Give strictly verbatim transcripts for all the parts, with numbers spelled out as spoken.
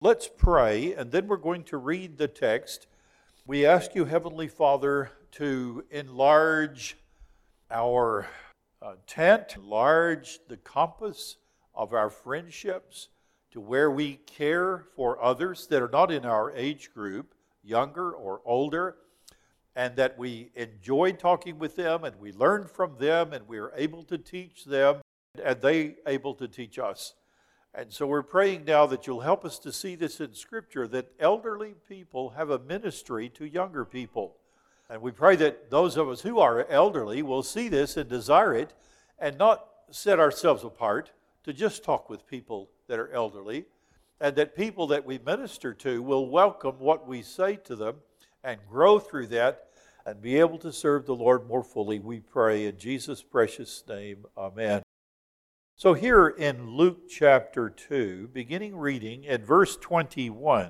Let's pray, and then we're going to read the text. We ask you, Heavenly Father, to enlarge our uh, tent, enlarge the compass of our friendships to where we care for others that are not in our age group, younger or older, and that we enjoy talking with them and we learn from them and we are able to teach them and they able to teach us. And so we're praying now that you'll help us to see this in Scripture, that elderly people have a ministry to younger people. And we pray that those of us who are elderly will see this and desire it and not set ourselves apart to just talk with people that are elderly, and that people that we minister to will welcome what we say to them and grow through that and be able to serve the Lord more fully, we pray in Jesus' precious name. Amen. So here in Luke chapter two, beginning reading at verse twenty-one,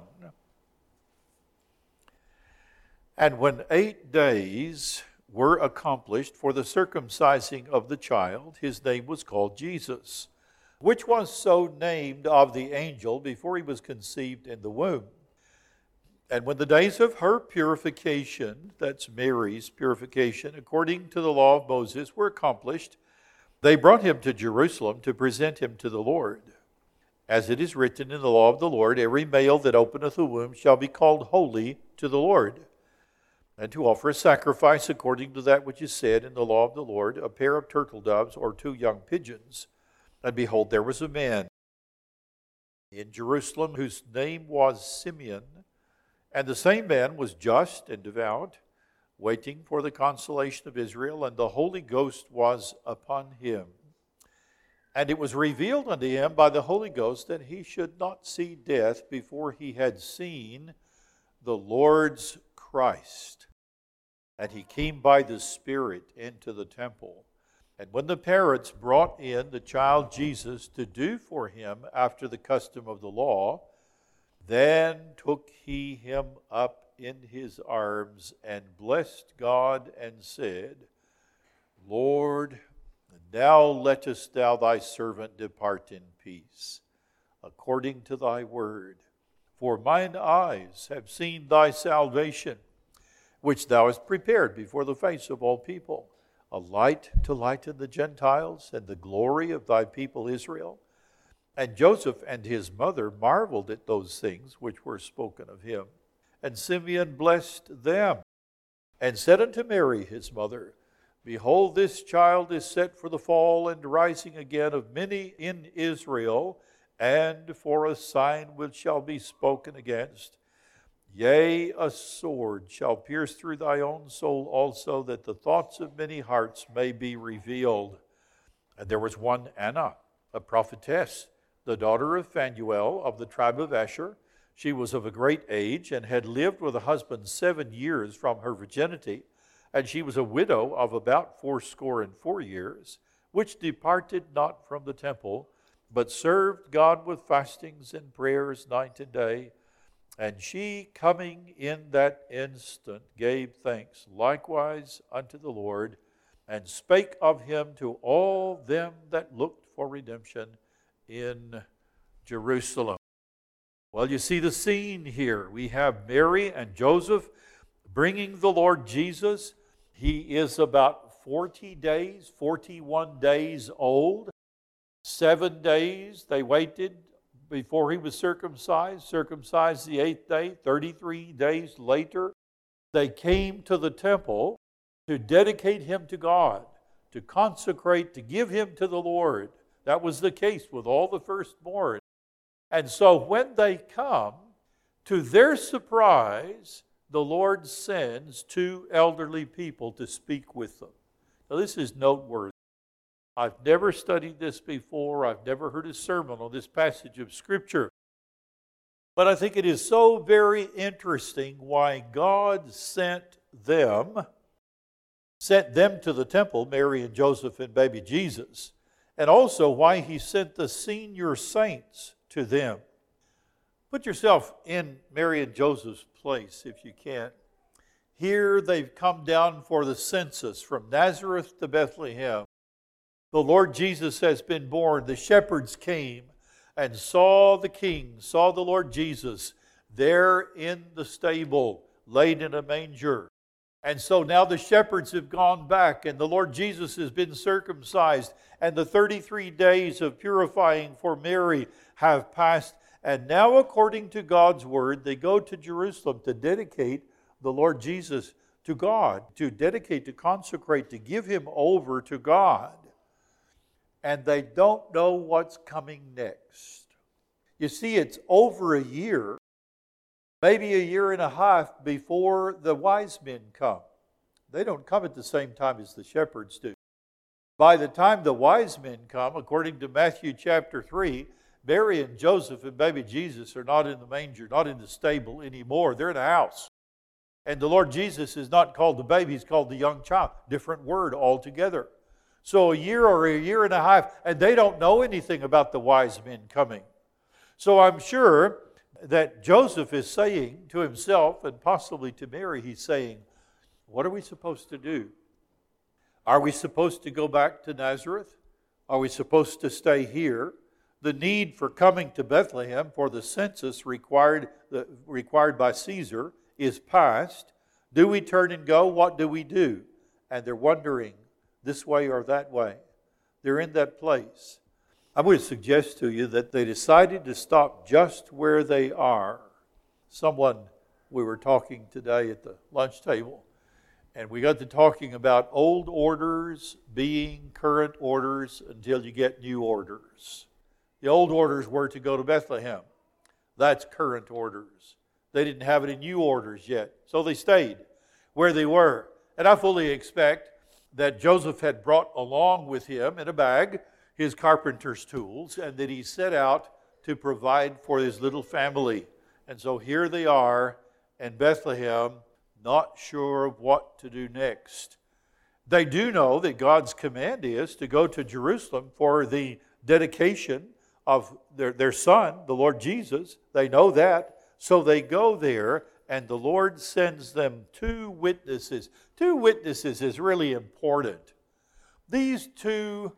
and when eight days were accomplished for the circumcising of the child, his name was called Jesus, which was so named of the angel before he was conceived in the womb. And when the days of her purification, that's Mary's purification, according to the law of Moses, were accomplished, they brought him to Jerusalem to present him to the Lord. As it is written in the law of the Lord, every male that openeth a womb shall be called holy to the Lord, and to offer a sacrifice according to that which is said in the law of the Lord, a pair of turtle doves or two young pigeons. And behold, there was a man in Jerusalem whose name was Simeon, and the same man was just and devout, waiting for the consolation of Israel, and the Holy Ghost was upon him. And it was revealed unto him by the Holy Ghost that he should not see death before he had seen the Lord's Christ. And he came by the Spirit into the temple. And when the parents brought in the child Jesus to do for him after the custom of the law, then took he him up in his arms and blessed God and said, Lord, now lettest thou thy servant depart in peace, according to thy word. For mine eyes have seen thy salvation, which thou hast prepared before the face of all people, a light to lighten the Gentiles and the glory of thy people Israel. And Joseph and his mother marveled at those things which were spoken of him. And Simeon blessed them, and said unto Mary his mother, Behold, this child is set for the fall and rising again of many in Israel, and for a sign which shall be spoken against. Yea, a sword shall pierce through thy own soul also, that the thoughts of many hearts may be revealed. And there was one Anna, a prophetess, the daughter of Phanuel of the tribe of Asher. She was of a great age, and had lived with a husband seven years from her virginity. And she was a widow of about fourscore and four years, which departed not from the temple, but served God with fastings and prayers night and day. And she, coming in that instant, gave thanks likewise unto the Lord, and spake of him to all them that looked for redemption in Jerusalem. Well, you see the scene here. We have Mary and Joseph bringing the Lord Jesus. He is about forty days, forty-one days old. Seven days they waited before he was circumcised, circumcised the eighth day. thirty-three days later, they came to the temple to dedicate him to God, to consecrate, to give him to the Lord. That was the case with all the firstborn. And so when they come, to their surprise, the Lord sends two elderly people to speak with them. Now this is noteworthy. I've never studied this before. I've never heard a sermon on this passage of Scripture. But I think it is so very interesting why God sent them, sent them to the temple, Mary and Joseph and baby Jesus, and also why he sent the senior saints to them. Put yourself in Mary and Joseph's place if you can. Here they've come down for the census from Nazareth to Bethlehem. The Lord Jesus has been born. The shepherds came and saw the King, saw the Lord Jesus there in the stable, laid in a manger. And so now the shepherds have gone back, and the Lord Jesus has been circumcised, and the thirty-three days of purifying for Mary have passed. And now, according to God's word, they go to Jerusalem to dedicate the Lord Jesus to God, to dedicate, to consecrate, to give him over to God. And they don't know what's coming next. You see, it's over a year, maybe a year and a half before the wise men come. They don't come at the same time as the shepherds do. By the time the wise men come, according to Matthew chapter three, Mary and Joseph and baby Jesus are not in the manger, not in the stable anymore. They're in a house. And the Lord Jesus is not called the baby, he's called the young child. Different word altogether. So a year or a year and a half, and they don't know anything about the wise men coming. So I'm sure that Joseph is saying to himself, and possibly to Mary, he's saying, what are we supposed to do? Are we supposed to go back to Nazareth? Are we supposed to stay here? The need for coming to Bethlehem for the census required, the, required by Caesar is past. Do we turn and go? What do we do? And they're wondering this way or that way. They're in that place. I would suggest to you that they decided to stop just where they are. Someone, we were talking today at the lunch table, and we got to talking about old orders being current orders until you get new orders. The old orders were to go to Bethlehem. That's current orders. They didn't have any new orders yet, so they stayed where they were. And I fully expect that Joseph had brought along with him in a bag his carpenter's tools, and that he set out to provide for his little family. And so here they are in Bethlehem, not sure of what to do next. They do know that God's command is to go to Jerusalem for the dedication of their, their son, the Lord Jesus. They know that. So they go there, and the Lord sends them two witnesses. Two witnesses is really important. These two,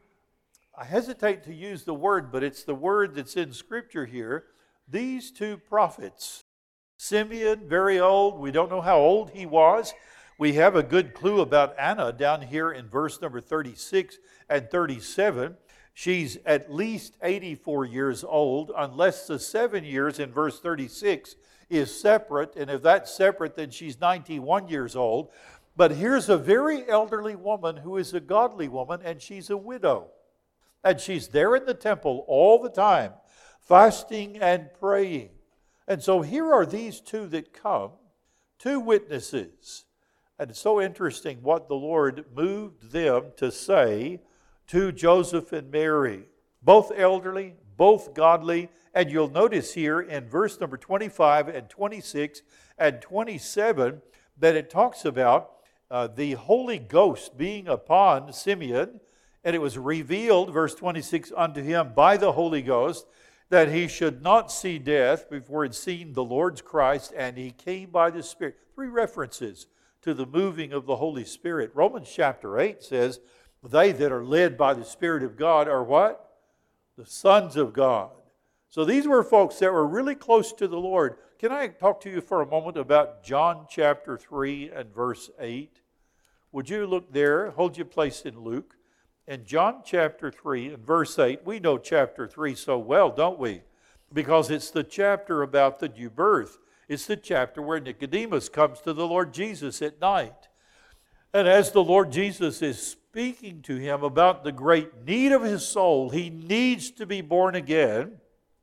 I hesitate to use the word, but it's the word that's in Scripture here. These two prophets, Simeon, very old. We don't know how old he was. We have a good clue about Anna down here in verse number thirty-six and thirty-seven. She's at least eighty-four years old, unless the seven years in verse thirty-six is separate. And if that's separate, then she's ninety-one years old. But here's a very elderly woman who is a godly woman, and she's a widow. And she's there in the temple all the time, fasting and praying. And so here are these two that come, two witnesses. And it's so interesting what the Lord moved them to say to Joseph and Mary. Both elderly, both godly. And you'll notice here in verse number twenty-five and twenty-six and twenty-seven that it talks about uh, the Holy Ghost being upon Simeon. And it was revealed, verse twenty-six, unto him by the Holy Ghost, that he should not see death before he had seen the Lord's Christ, and he came by the Spirit. Three references to the moving of the Holy Spirit. Romans chapter eight says, they that are led by the Spirit of God are what? The sons of God. So these were folks that were really close to the Lord. Can I talk to you for a moment about John chapter three and verse eight? Would you look there? Hold your place in Luke. In John chapter three and verse eight, we know chapter three so well, don't we? Because it's the chapter about the new birth. It's the chapter where Nicodemus comes to the Lord Jesus at night. And as the Lord Jesus is speaking to him about the great need of his soul, he needs to be born again.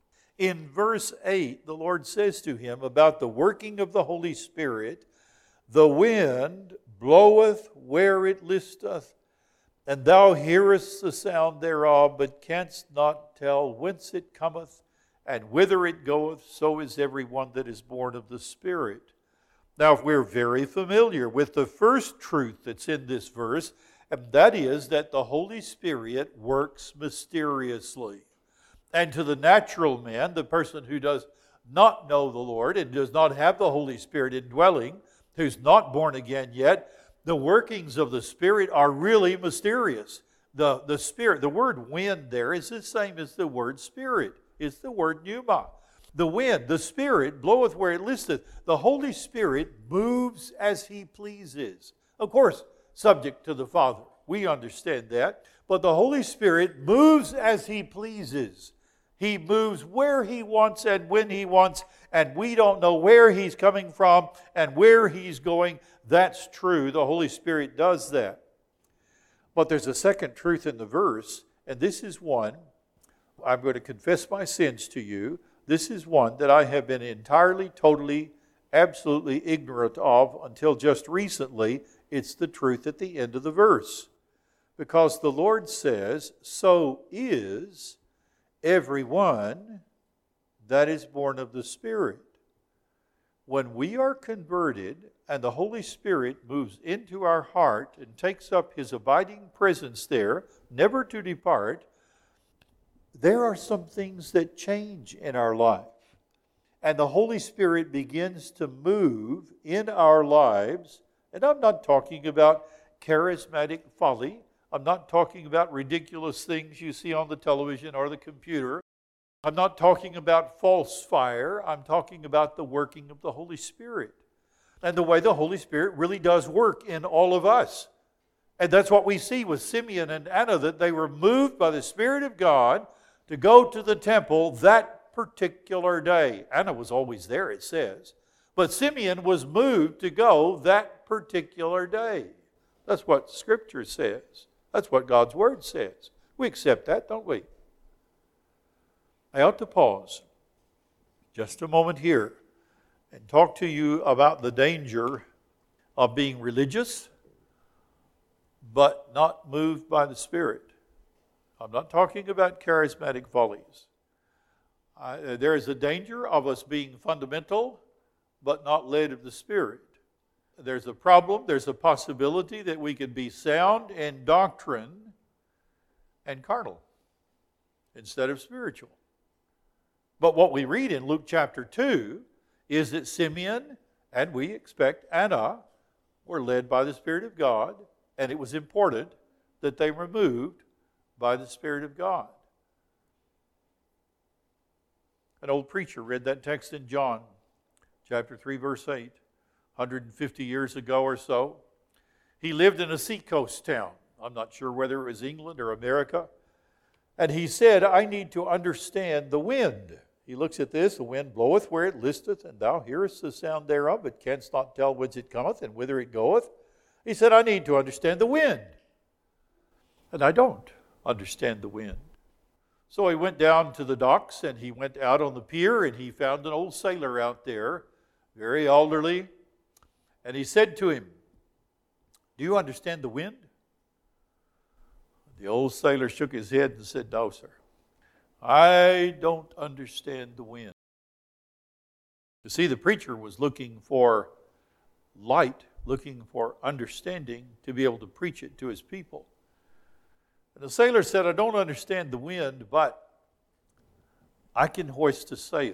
In verse eight, the Lord says to him about the working of the Holy Spirit, the wind bloweth where it listeth, and thou hearest the sound thereof, but canst not tell whence it cometh, and whither it goeth. So is every one that is born of the Spirit. Now, if we're very familiar with the first truth that's in this verse, and that is that the Holy Spirit works mysteriously. And to the natural man, the person who does not know the Lord and does not have the Holy Spirit indwelling, who's not born again yet, the workings of the Spirit are really mysterious. The, the Spirit, the word wind there is the same as the word Spirit. is the word pneuma. The wind, the Spirit, bloweth where it listeth. The Holy Spirit moves as He pleases. Of course, subject to the Father. We understand that. But the Holy Spirit moves as He pleases. He moves where He wants and when He wants, and we don't know where He's coming from and where He's going. That's true. The Holy Spirit does that. But there's a second truth in the verse, and this is one. I'm going to confess my sins to you. This is one that I have been entirely, totally, absolutely ignorant of until just recently. It's the truth at the end of the verse. Because the Lord says, so is everyone that is born of the Spirit. When we are converted and the Holy Spirit moves into our heart and takes up His abiding presence there, never to depart, there are some things that change in our life. And the Holy Spirit begins to move in our lives. And I'm not talking about charismatic folly. I'm not talking about ridiculous things you see on the television or the computer. I'm not talking about false fire. I'm talking about the working of the Holy Spirit. And the way the Holy Spirit really does work in all of us. And that's what we see with Simeon and Anna, that they were moved by the Spirit of God to go to the temple that particular day. Anna was always there, it says. But Simeon was moved to go that particular day. That's what Scripture says. That's what God's Word says. We accept that, don't we? I ought to pause just a moment here and talk to you about the danger of being religious but not moved by the Spirit. I'm not talking about charismatic follies. Uh, there is a danger of us being fundamental but not led of the Spirit. There's a problem, there's a possibility that we could be sound in doctrine and carnal instead of spiritual. But what we read in Luke chapter two is that Simeon, and we expect Anna, were led by the Spirit of God, and it was important that they were moved by the Spirit of God. An old preacher read that text in John chapter three, verse eight, one hundred fifty years ago or so. He lived in a seacoast town. I'm not sure whether it was England or America. And he said, I need to understand the wind. He looks at this, the wind bloweth where it listeth, and thou hearest the sound thereof, but canst not tell whence it cometh and whither it goeth. He said, I need to understand the wind. And I don't understand the wind. So he went down to the docks and he went out on the pier and he found an old sailor out there, very elderly. And he said to him, do you understand the wind? The old sailor shook his head and said, no, sir. I don't understand the wind. You see, the preacher was looking for light, looking for understanding to be able to preach it to his people. And the sailor said, I don't understand the wind, but I can hoist a sail.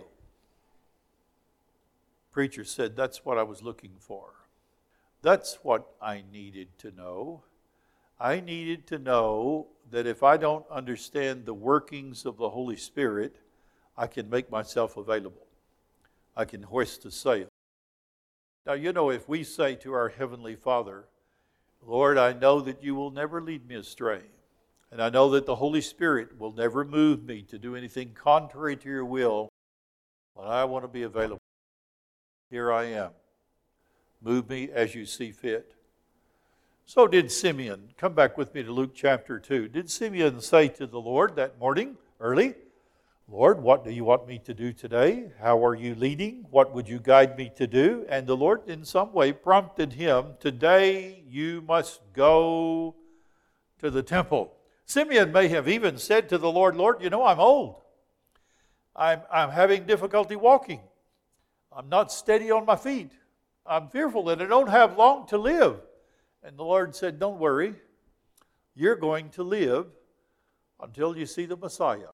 The preacher said, that's what I was looking for. That's what I needed to know. I needed to know that if I don't understand the workings of the Holy Spirit, I can make myself available. I can hoist a sail. Now, you know, if we say to our Heavenly Father, Lord, I know that you will never lead me astray. And I know that the Holy Spirit will never move me to do anything contrary to your will, but I want to be available. Here I am. Move me as you see fit. So did Simeon. Come back with me to Luke chapter two. Did Simeon say to the Lord that morning, early, Lord, what do you want me to do today? How are you leading? What would you guide me to do? And the Lord in some way prompted him, today you must go to the temple. Simeon may have even said to the Lord, Lord, you know, I'm old. I'm, I'm having difficulty walking. I'm not steady on my feet. I'm fearful that I don't have long to live. And the Lord said, don't worry. You're going to live until you see the Messiah.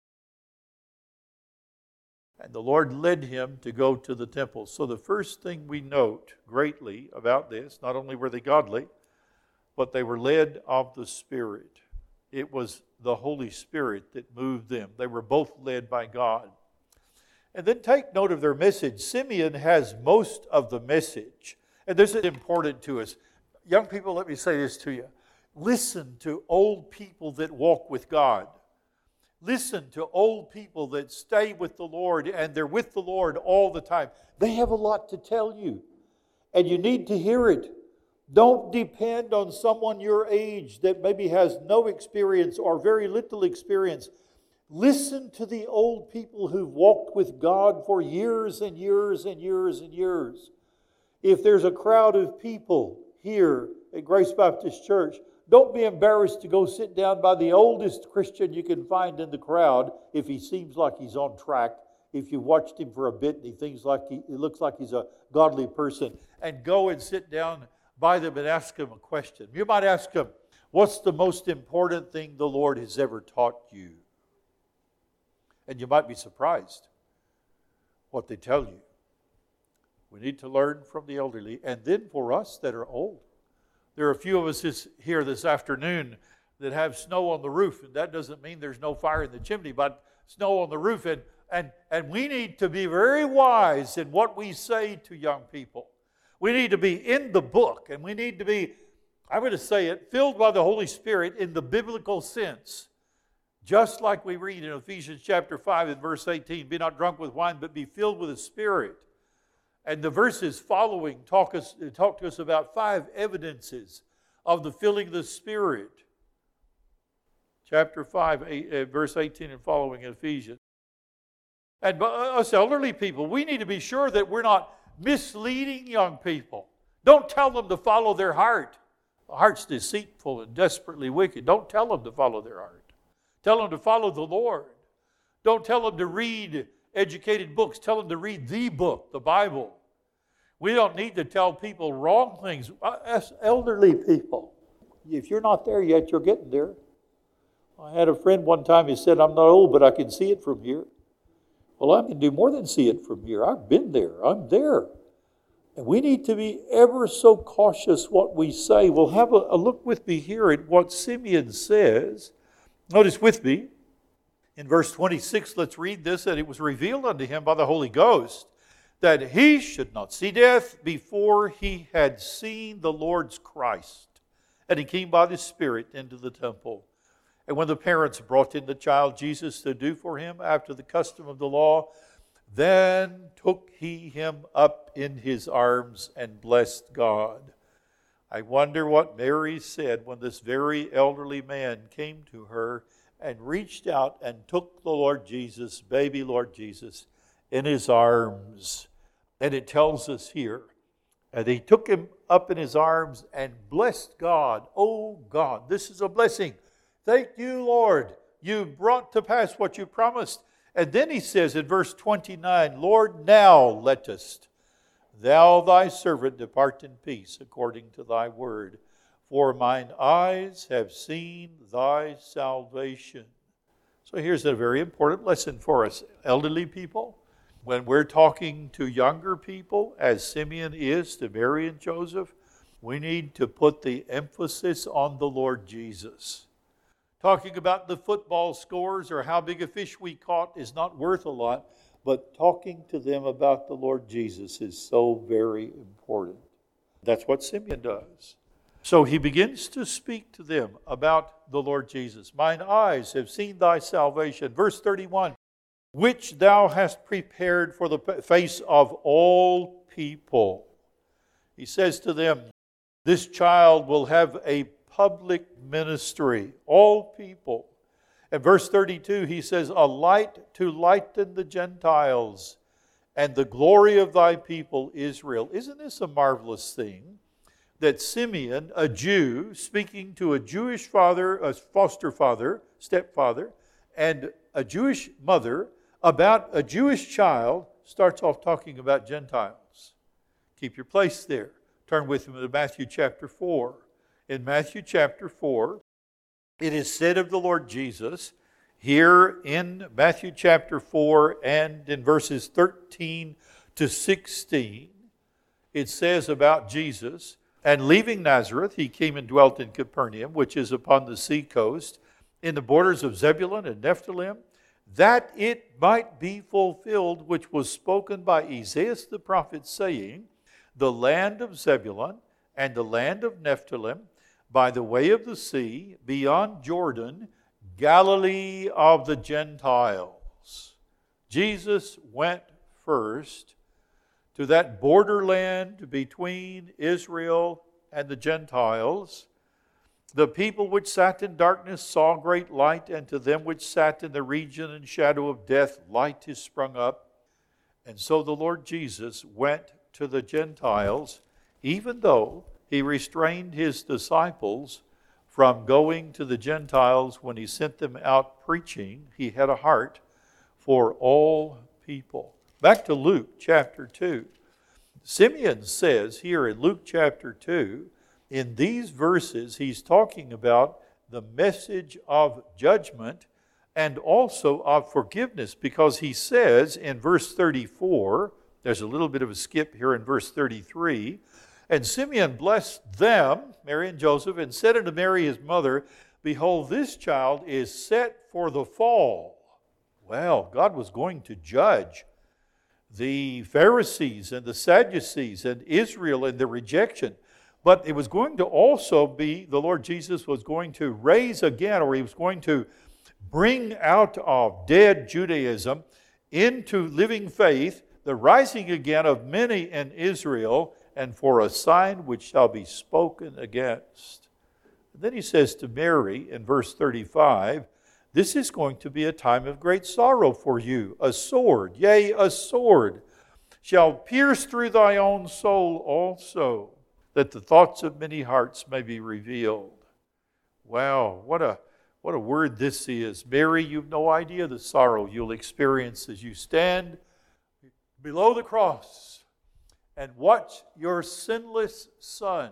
And the Lord led him to go to the temple. So the first thing we note greatly about this, not only were they godly, but they were led of the Spirit. It was the Holy Spirit that moved them. They were both led by God. And then take note of their message. Simeon has most of the message. And this is important to us. Young people, let me say this to you. Listen to old people that walk with God. Listen to old people that stay with the Lord, and they're with the Lord all the time. They have a lot to tell you, and you need to hear it. Don't depend on someone your age that maybe has no experience or very little experience. Listen to the old people who've walked with God for years and years and years and years. If there's a crowd of people here at Grace Baptist Church, don't be embarrassed to go sit down by the oldest Christian you can find in the crowd if he seems like he's on track, if you watched him for a bit and he thinks like he, he looks like he's a godly person, and go and sit down by them and ask them a question. You might ask them, what's the most important thing the Lord has ever taught you? And you might be surprised what they tell you. We need to learn from the elderly. And then for us that are old, there are a few of us this, here this afternoon that have snow on the roof. And that doesn't mean there's no fire in the chimney, but snow on the roof. And, and, and we need to be very wise in what we say to young people. We need to be in the book, and we need to be, I'm going to say it, filled by the Holy Spirit in the biblical sense. Just like we read in Ephesians chapter five and verse eighteen, be not drunk with wine, but be filled with the Spirit. And the verses following talk, us, talk to us about five evidences of the filling of the Spirit. Chapter five, eight, uh, verse eighteen and following in Ephesians. And us elderly people, we need to be sure that we're not misleading young people. Don't tell them to follow their heart. The heart's deceitful and desperately wicked. Don't tell them to follow their heart. Tell them to follow the Lord. Don't tell them to read educated books. Tell them to read the book, the Bible. We don't need to tell people wrong things. As elderly people, if you're not there yet, you're getting there. I had a friend one time, he said, I'm not old, but I can see it from here. Well, I can do more than see it from here. I've been there. I'm there. And we need to be ever so cautious what we say. We'll have a, a look with me here at what Simeon says. Notice with me, in verse twenty-six, let's read this, that it was revealed unto him by the Holy Ghost that he should not see death before he had seen the Lord's Christ. And he came by the Spirit into the temple. And when the parents brought in the child Jesus to do for him after the custom of the law, then took he him up in his arms and blessed God. I wonder what Mary said when this very elderly man came to her and reached out and took the Lord Jesus, baby Lord Jesus, in his arms. And it tells us here, and he took him up in his arms and blessed God. Oh God, this is a blessing. Thank you, Lord. You brought to pass what you promised. And then he says in verse twenty-nine, Lord, now lettest thou thy servant depart in peace according to thy word. For mine eyes have seen thy salvation. So here's a very important lesson for us, elderly people. When we're talking to younger people, as Simeon is to Mary and Joseph, we need to put the emphasis on the Lord Jesus. Talking about the football scores or how big a fish we caught is not worth a lot, but talking to them about the Lord Jesus is so very important. That's what Simeon does. So he begins to speak to them about the Lord Jesus. Mine eyes have seen thy salvation. Verse thirty-one, which thou hast prepared for the face of all people. He says to them, this child will have a public ministry, all people. And verse thirty-two, he says, a light to lighten the Gentiles and the glory of thy people Israel. Isn't this a marvelous thing? That Simeon, a Jew, speaking to a Jewish father, a foster father, stepfather, and a Jewish mother about a Jewish child, starts off talking about Gentiles. Keep your place there. Turn with me to Matthew chapter four. In Matthew chapter four, it is said of the Lord Jesus, here in Matthew chapter four and in verses thirteen to sixteen, it says about Jesus, and leaving Nazareth, he came and dwelt in Capernaum, which is upon the sea coast, in the borders of Zebulun and Nephthalim. that it might be fulfilled, which was spoken by Isaiah the prophet, saying, the land of Zebulun and the land of Nephthalim, by the way of the sea, beyond Jordan, Galilee of the Gentiles. Jesus went first to that borderland between Israel and the Gentiles. The people which sat in darkness saw great light, and to them which sat in the region and shadow of death, light is sprung up. And so the Lord Jesus went to the Gentiles, even though he restrained his disciples from going to the Gentiles when he sent them out preaching. He had a heart for all people. Back to Luke chapter two. Simeon says here in Luke chapter two, in these verses, he's talking about the message of judgment and also of forgiveness, because he says in verse thirty-four, there's a little bit of a skip here in verse thirty-three, and Simeon blessed them, Mary and Joseph, and said unto Mary his mother, behold, this child is set for the fall. Well, God was going to judge the Pharisees and the Sadducees and Israel and the rejection. But it was going to also be, the Lord Jesus was going to raise again, or he was going to bring out of dead Judaism into living faith, the rising again of many in Israel, and for a sign which shall be spoken against. And then he says to Mary in verse thirty-five, this is going to be a time of great sorrow for you. A sword, yea, a sword, shall pierce through thy own soul also, that the thoughts of many hearts may be revealed. Wow, what a what a word this is. Mary, you've no idea the sorrow you'll experience as you stand below the cross and watch your sinless Son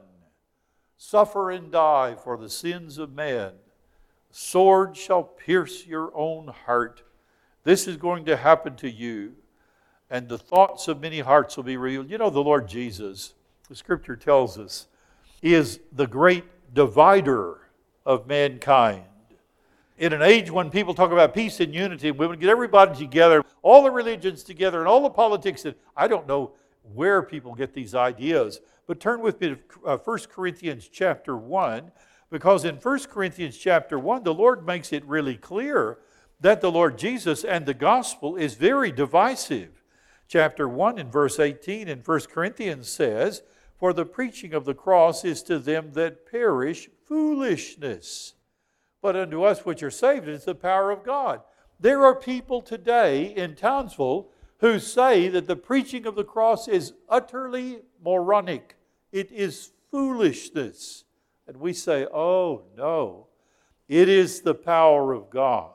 suffer and die for the sins of man. A sword shall pierce your own heart. This is going to happen to you, and the thoughts of many hearts will be revealed. You know, the Lord Jesus, the Scripture tells us, He is the great divider of mankind. In an age when people talk about peace and unity, we would get everybody together, all the religions together, and all the politics. And I don't know where people get these ideas. But turn with me to First Corinthians chapter one, because in First Corinthians chapter one, the Lord makes it really clear that the Lord Jesus and the gospel is very divisive. Chapter one in verse eighteen in First Corinthians says, for the preaching of the cross is to them that perish foolishness, but unto us which are saved it is the power of God. There are people today in Townsville who say that the preaching of the cross is utterly moronic. It is foolishness. And we say, oh no, it is the power of God.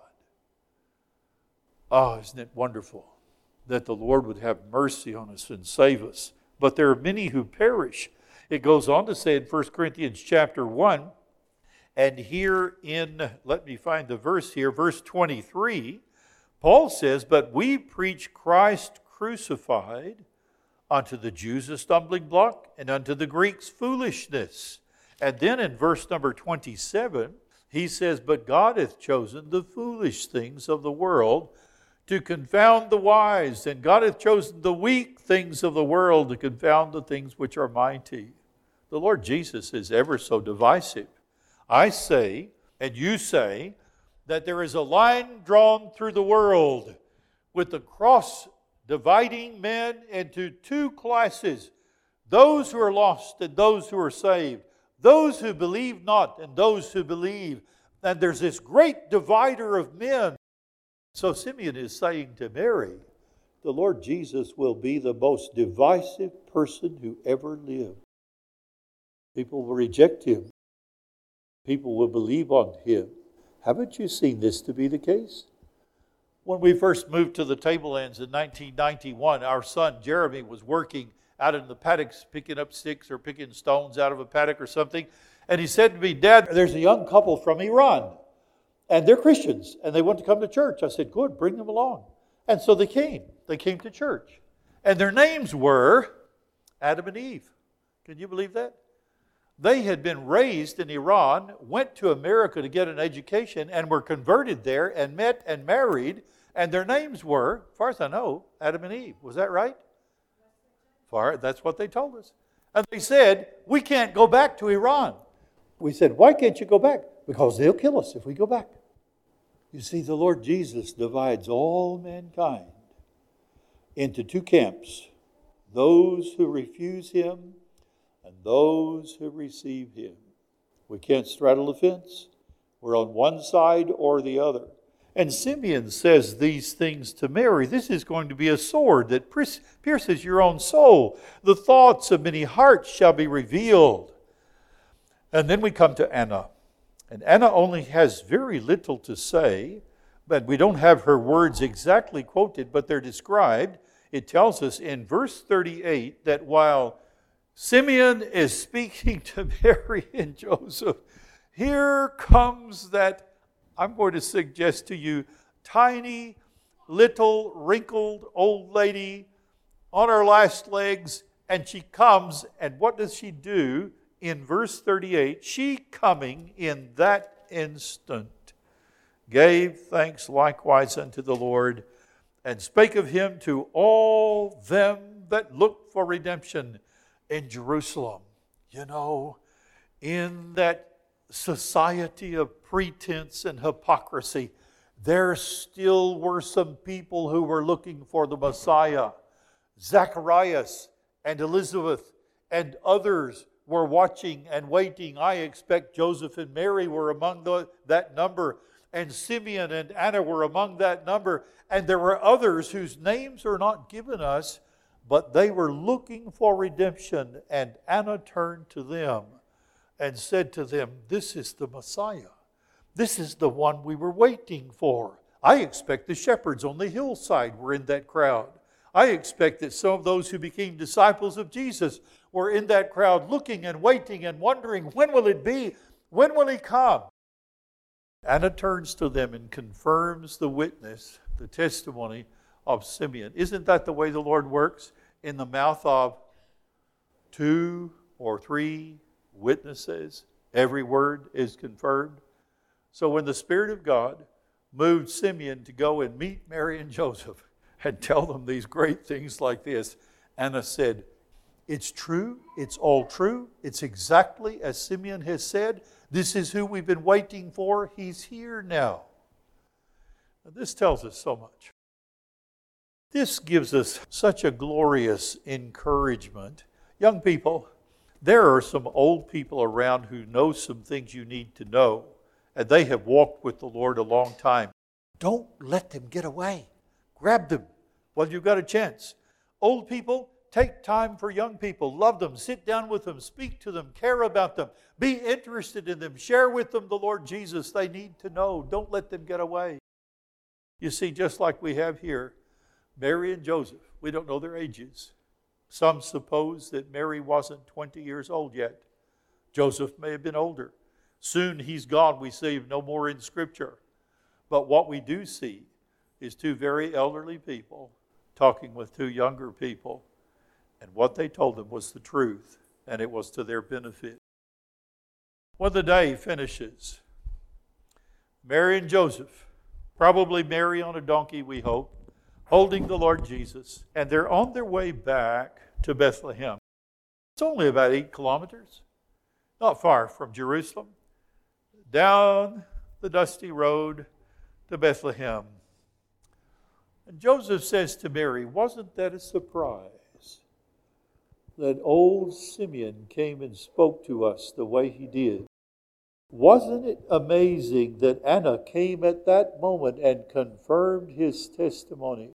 Oh, isn't it wonderful that the Lord would have mercy on us and save us? But there are many who perish. It goes on to say in First Corinthians chapter one, and here in, let me find the verse here, verse twenty-three, Paul says, but we preach Christ crucified, unto the Jews a stumbling block, and unto the Greeks foolishness. And then in verse number twenty-seven, he says, but God hath chosen the foolish things of the world to confound the wise, and God hath chosen the weak things of the world to confound the things which are mighty. The Lord Jesus is ever so divisive. I say, and you say, that there is a line drawn through the world with the cross dividing men into two classes, those who are lost and those who are saved, those who believe not and those who believe. And there's this great divider of men. So Simeon is saying to Mary, the Lord Jesus will be the most divisive person who ever lived. People will reject him. People will believe on him. Haven't you seen this to be the case? When we first moved to the Tablelands in nineteen ninety-one, our son Jeremy was working out in the paddocks picking up sticks or picking stones out of a paddock or something. And he said to me, Dad, there's a young couple from Iran. And they're Christians, and they want to come to church. I said, good, bring them along. And so they came. They came to church. And their names were Adam and Eve. Can you believe that? They had been raised in Iran, went to America to get an education, and were converted there, and met and married, And their names were, as far as I know, Adam and Eve. Was that right? Far, that's what they told us. And they said, we can't go back to Iran. We said, why can't you go back? Because they'll kill us if we go back. You see, the Lord Jesus divides all mankind into two camps. Those who refuse Him and those who receive Him. We can't straddle the fence. We're on one side or the other. And Simeon says these things to Mary. This is going to be a sword that pierces your own soul. The thoughts of many hearts shall be revealed. And then we come to Anna. And Anna only has very little to say, but we don't have her words exactly quoted, but they're described. It tells us in verse thirty-eight that while Simeon is speaking to Mary and Joseph, here comes that, I'm going to suggest to you, tiny, little, wrinkled old lady on her last legs, and she comes, and what does she do? In verse thirty-eight, she coming in that instant gave thanks likewise unto the Lord, and spake of Him to all them that looked for redemption in Jerusalem. You know, in that society of pretense and hypocrisy, there still were some people who were looking for the Messiah. Zacharias and Elizabeth and others were watching and waiting. I expect Joseph and Mary were among the, that number, and Simeon and Anna were among that number. And there were others whose names are not given us, but they were looking for redemption. And Anna turned to them and said to them, this is the Messiah. This is the one we were waiting for. I expect the shepherds on the hillside were in that crowd. I expect that some of those who became disciples of Jesus were in that crowd looking and waiting and wondering, when will it be? When will He come? Anna turns to them and confirms the witness, the testimony of Simeon. Isn't that the way the Lord works? In the mouth of two or three witnesses, every word is confirmed. So when the Spirit of God moved Simeon to go and meet Mary and Joseph and tell them these great things like this, Anna said, it's true, it's all true, it's exactly as Simeon has said. This is who we've been waiting for. He's here now. Now this tells us so much. This gives us such a glorious encouragement. Young people, there are some old people around who know some things you need to know, and they have walked with the Lord a long time. Don't let them get away. Grab them while you've got a chance. Old people, take time for young people. Love them. Sit down with them. Speak to them. Care about them. Be interested in them. Share with them the Lord Jesus. They need to know. Don't let them get away. You see, just like we have here, Mary and Joseph, we don't know their ages. Some suppose that Mary wasn't twenty years old yet. Joseph may have been older. Soon he's gone, we see no more in Scripture. But what we do see is two very elderly people talking with two younger people. And what they told them was the truth, and it was to their benefit. When the day finishes, Mary and Joseph, probably Mary on a donkey, we hope, holding the Lord Jesus, and they're on their way back to Bethlehem. It's only about eight kilometers, not far from Jerusalem, down the dusty road to Bethlehem. And Joseph says to Mary, wasn't that a surprise that old Simeon came and spoke to us the way he did? Wasn't it amazing that Anna came at that moment and confirmed his testimony?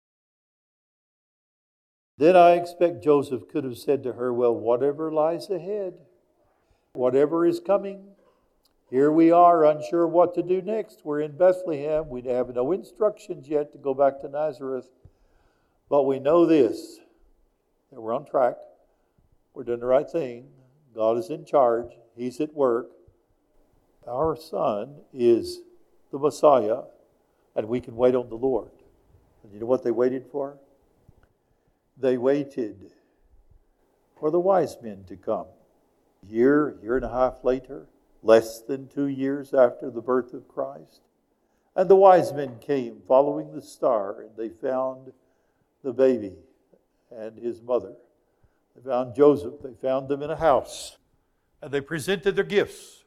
Then I expect Joseph could have said to her, well, whatever lies ahead, whatever is coming, here we are, unsure what to do next. We're in Bethlehem. We have no instructions yet to go back to Nazareth. But we know this, that we're on track. We're doing the right thing. God is in charge. He's at work. Our son is the Messiah, and we can wait on the Lord. And you know what they waited for? They waited for the wise men to come. A year, year and a half later, less than two years after the birth of Christ. And the wise men came following the star, and they found the baby and his mother. They found Joseph. They found them in a house. And they presented their gifts: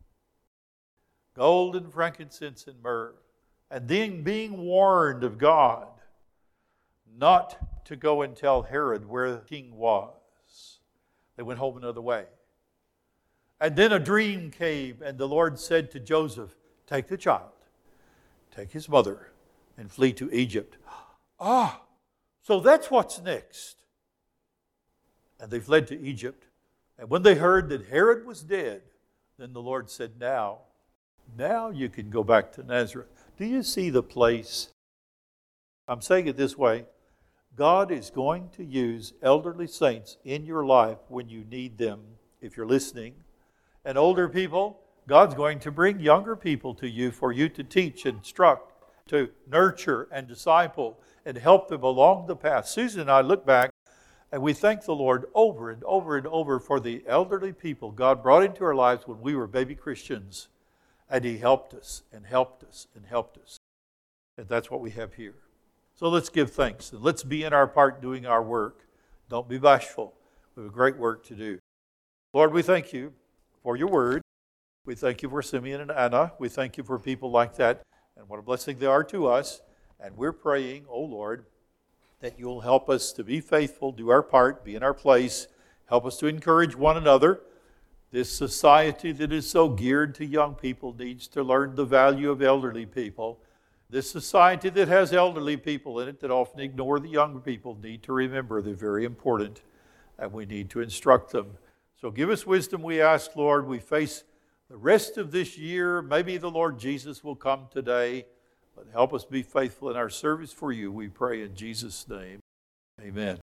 gold and frankincense and myrrh. And then, being warned of God not to go and tell Herod where the king was, they went home another way. And then a dream came, and the Lord said to Joseph, take the child, take his mother, and flee to Egypt. Ah, so that's what's next. And they fled to Egypt. And when they heard that Herod was dead, then the Lord said, now, now you can go back to Nazareth. Do you see the place? I'm saying it this way. God is going to use elderly saints in your life when you need them, if you're listening. And older people, God's going to bring younger people to you for you to teach, instruct, to nurture and disciple and help them along the path. Susan and I look back and we thank the Lord over and over and over for the elderly people God brought into our lives when we were baby Christians. And He helped us and helped us and helped us. And that's what we have here. So let's give thanks and let's be in our part doing our work. Don't be bashful. We have a great work to do. Lord, we thank you for your word. We thank you for Simeon and Anna. We thank you for people like that. And what a blessing they are to us. And we're praying, oh Lord, that you'll help us to be faithful, do our part, be in our place. Help us to encourage one another. This society that is so geared to young people needs to learn the value of elderly people. This society that has elderly people in it that often ignore the younger people need to remember they're very important and we need to instruct them. So give us wisdom, we ask, Lord. We face the rest of this year. Maybe the Lord Jesus will come today, but help us be faithful in our service for you, we pray in Jesus' name. Amen.